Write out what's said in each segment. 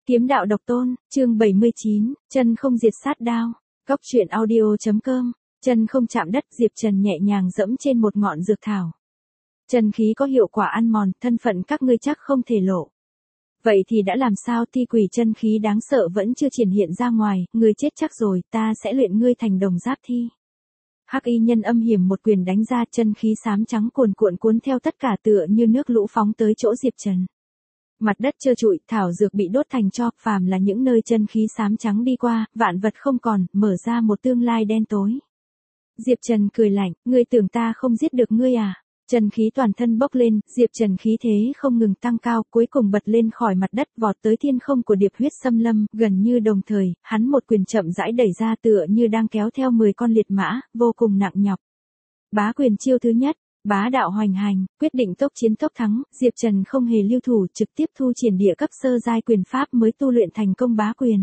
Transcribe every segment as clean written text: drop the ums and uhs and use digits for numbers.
Kiếm đạo độc tôn, chương 79, chân không diệt sát đao. Góc truyện audio.com, chân không chạm đất, Diệp Trần nhẹ nhàng dẫm trên một ngọn dược thảo. Chân khí có hiệu quả ăn mòn, thân phận các ngươi chắc không thể lộ. Vậy thì đã làm sao? Thi quỷ chân khí đáng sợ vẫn chưa triển hiện ra ngoài, ngươi chết chắc rồi, ta sẽ luyện ngươi thành đồng giáp thi. Hắc y nhân âm hiểm một quyền đánh ra, chân khí xám trắng cuồn cuộn cuốn theo tất cả tựa như nước lũ phóng tới chỗ Diệp Trần. Mặt đất trơ trụi, thảo dược bị đốt thành tro, phàm là những nơi chân khí xám trắng đi qua, vạn vật không còn, mở ra một tương lai đen tối. Diệp Trần cười lạnh, ngươi tưởng ta không giết được ngươi à? Chân khí toàn thân bốc lên, Diệp Trần khí thế không ngừng tăng cao, cuối cùng bật lên khỏi mặt đất vọt tới thiên không của điệp huyết xâm lâm, gần như đồng thời, hắn một quyền chậm rãi đẩy ra tựa như đang kéo theo 10 con liệt mã, vô cùng nặng nhọc. Bá quyền chiêu thứ nhất. Bá đạo hoành hành, quyết định tốc chiến tốc thắng, Diệp Trần không hề lưu thủ, trực tiếp thu triển địa cấp sơ giai quyền pháp mới tu luyện thành công bá quyền.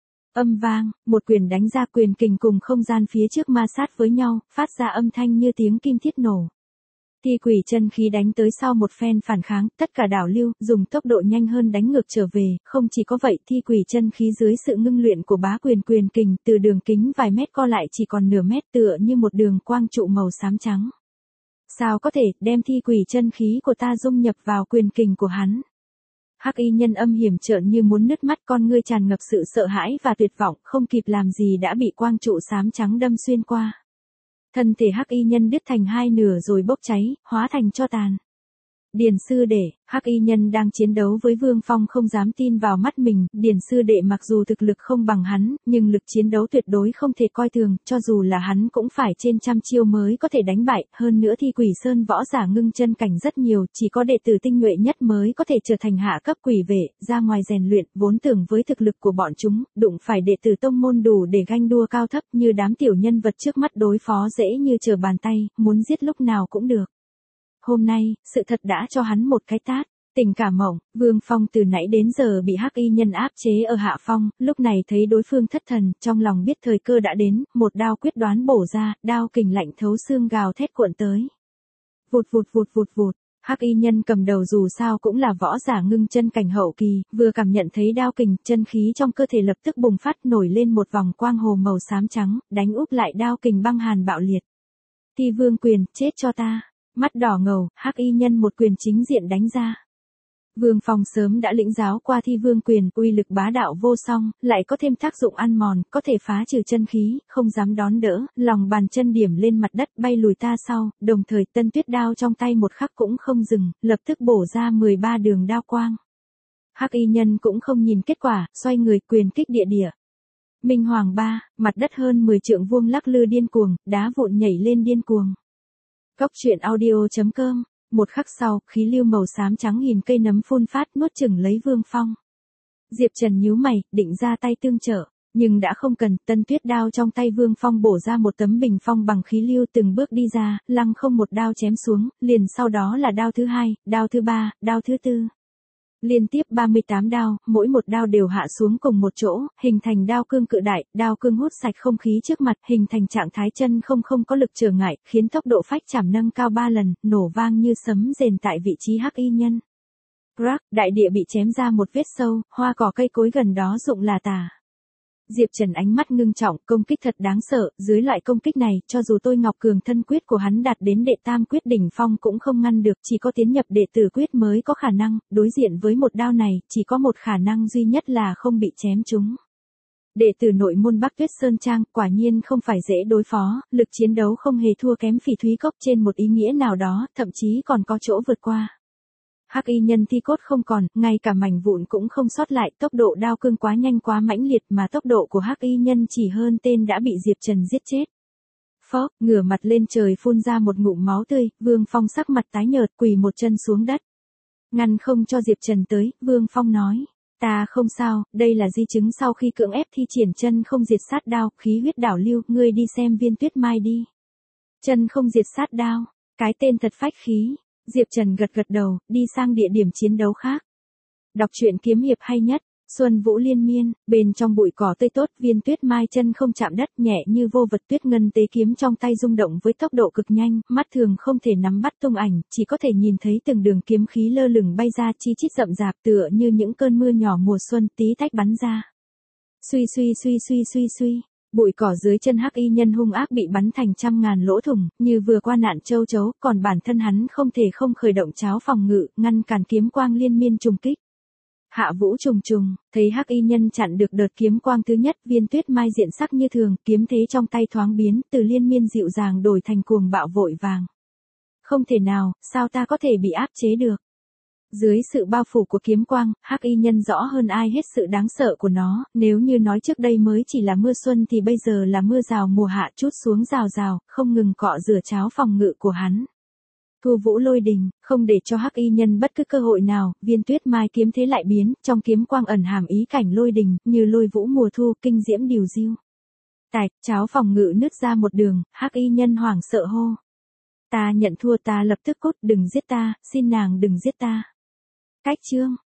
Âm vang, một quyền đánh ra, quyền kình cùng không gian phía trước ma sát với nhau, phát ra âm thanh như tiếng kim thiết nổ. Thi quỷ chân khí đánh tới sau một phen phản kháng, tất cả đảo lưu, dùng tốc độ nhanh hơn đánh ngược trở về, không chỉ có vậy, thi quỷ chân khí dưới sự ngưng luyện của bá quyền quyền kình, từ đường kính vài mét co lại chỉ còn nửa mét, tựa như một đường quang trụ màu xám trắng. Sao có thể, đem thi quỷ chân khí của ta dung nhập vào quyền kình của hắn. Hắc y nhân âm hiểm trợn như muốn nứt mắt, con ngươi tràn ngập sự sợ hãi và tuyệt vọng, không kịp làm gì đã bị quang trụ xám trắng đâm xuyên qua. Thân thể hắc y nhân đứt thành hai nửa rồi bốc cháy, hóa thành tro tàn. Điền sư đệ, hắc y nhân đang chiến đấu với Vương Phong không dám tin vào mắt mình, Điền sư đệ mặc dù thực lực không bằng hắn, nhưng lực chiến đấu tuyệt đối không thể coi thường, cho dù là hắn cũng phải trên trăm chiêu mới có thể đánh bại, hơn nữa thi quỷ sơn võ giả ngưng chân cảnh rất nhiều, chỉ có đệ tử tinh nhuệ nhất mới có thể trở thành hạ cấp quỷ vệ, ra ngoài rèn luyện, vốn tưởng với thực lực của bọn chúng, đụng phải đệ tử tông môn đủ để ganh đua cao thấp, như đám tiểu nhân vật trước mắt đối phó dễ như trở bàn tay, muốn giết lúc nào cũng được. Hôm nay, sự thật đã cho hắn một cái tát. Tình cả mộng, Vương Phong từ nãy đến giờ bị hắc y nhân áp chế ở hạ phong, lúc này thấy đối phương thất thần, trong lòng biết thời cơ đã đến, một đao quyết đoán bổ ra, đao kình lạnh thấu xương gào thét cuộn tới. Vụt vụt vụt vụt vụt, hắc y nhân cầm đầu dù sao cũng là võ giả ngưng chân cảnh hậu kỳ, vừa cảm nhận thấy đao kình, chân khí trong cơ thể lập tức bùng phát nổi lên một vòng quang hồ màu xám trắng, đánh úp lại đao kình băng hàn bạo liệt. Thi vương quyền, chết cho ta. Mắt đỏ ngầu, hắc y nhân một quyền chính diện đánh ra. Vương Phong sớm đã lĩnh giáo qua thi vương quyền, uy lực bá đạo vô song, lại có thêm tác dụng ăn mòn, có thể phá trừ chân khí, không dám đón đỡ, lòng bàn chân điểm lên mặt đất bay lùi ta sau, đồng thời tân tuyết đao trong tay một khắc cũng không dừng, lập tức bổ ra 13 đường đao quang. Hắc y nhân cũng không nhìn kết quả, xoay người quyền kích địa địa. Minh Hoàng ba, mặt đất hơn 10 trượng vuông lắc lư điên cuồng, đá vụn nhảy lên điên cuồng. Góc truyện audio.com, một khắc sau, khí lưu màu xám trắng nghìn cây nấm phun phát nuốt chửng lấy Vương Phong. Diệp Trần nhíu mày, định ra tay tương trợ, nhưng đã không cần, tân tuyết đao trong tay Vương Phong bổ ra một tấm bình phong bằng khí lưu từng bước đi ra, lăng không một đao chém xuống, liền sau đó là đao thứ hai, đao thứ ba, đao thứ tư. Liên tiếp 38 đao, mỗi một đao đều hạ xuống cùng một chỗ, hình thành đao cương cự đại, đao cương hút sạch không khí trước mặt, hình thành trạng thái chân không có lực trở ngại, khiến tốc độ phách chạm nâng cao 3 lần, nổ vang như sấm rền tại vị trí hắc y nhân. Crack, đại địa bị chém ra một vết sâu, hoa cỏ cây cối gần đó rụng là tả. Diệp Trần ánh mắt ngưng trọng, công kích thật đáng sợ, dưới loại công kích này, cho dù tôi Ngọc Cường thân quyết của hắn đạt đến đệ tam quyết đỉnh phong cũng không ngăn được, chỉ có tiến nhập đệ tử quyết mới có khả năng, đối diện với một đao này, chỉ có một khả năng duy nhất là không bị chém trúng. Đệ tử nội môn Bắc Tuyết Sơn Trang, quả nhiên không phải dễ đối phó, lực chiến đấu không hề thua kém Phỉ Thúy Cốc trên một ý nghĩa nào đó, thậm chí còn có chỗ vượt qua. Hắc y nhân thi cốt không còn, ngay cả mảnh vụn cũng không sót lại, tốc độ đao cương quá nhanh quá mãnh liệt mà tốc độ của hắc y nhân chỉ hơn tên đã bị Diệp Trần giết chết. Phốc, ngửa mặt lên trời phun ra một ngụm máu tươi, Vương Phong sắc mặt tái nhợt quỳ một chân xuống đất. Ngăn không cho Diệp Trần tới, Vương Phong nói, ta không sao, đây là di chứng sau khi cưỡng ép thi triển chân không diệt sát đao, khí huyết đảo lưu, ngươi đi xem viên tuyết mai đi. Chân không diệt sát đao, cái tên thật phách khí. Diệp Trần gật gật đầu, đi sang địa điểm chiến đấu khác. Đọc truyện kiếm hiệp hay nhất. Xuân vũ liên miên, bên trong bụi cỏ tươi tốt, Viên Tuyết Mai chân không chạm đất, nhẹ như vô vật, tuyết ngân tế kiếm trong tay rung động với tốc độ cực nhanh, mắt thường không thể nắm bắt tung ảnh, chỉ có thể nhìn thấy từng đường kiếm khí lơ lửng bay ra chi chít rậm rạp, tựa như những cơn mưa nhỏ mùa xuân tí tách bắn ra. Suy suy suy suy suy suy. Bụi cỏ dưới chân Hắc Y Nhân hung ác bị bắn thành trăm ngàn lỗ thủng, như vừa qua nạn châu chấu, còn bản thân hắn không thể không khởi động cháo phòng ngự, ngăn cản kiếm quang liên miên trùng kích. Hạ vũ trùng trùng, thấy Hắc Y Nhân chặn được đợt kiếm quang thứ nhất, Viên Tuyết Mai diện sắc như thường, kiếm thế trong tay thoáng biến, từ liên miên dịu dàng đổi thành cuồng bạo vội vàng. Không thể nào, sao ta có thể bị áp chế được? Dưới sự bao phủ của kiếm quang, Hắc Y Nhân rõ hơn ai hết sự đáng sợ của nó, nếu như nói trước đây mới chỉ là mưa xuân thì bây giờ là mưa rào mùa hạ trút xuống rào rào, không ngừng cọ rửa cháo phòng ngự của hắn. Thu vũ lôi đình, không để cho Hắc Y Nhân bất cứ cơ hội nào, Viên Tuyết Mai kiếm thế lại biến, trong kiếm quang ẩn hàm ý cảnh lôi đình, như lôi vũ mùa thu, kinh diễm điều diêu. Tạch, cháo phòng ngự nứt ra một đường, Hắc Y Nhân hoảng sợ hô. Ta nhận thua, ta lập tức cút, đừng giết ta, xin nàng đừng giết ta. Cách chương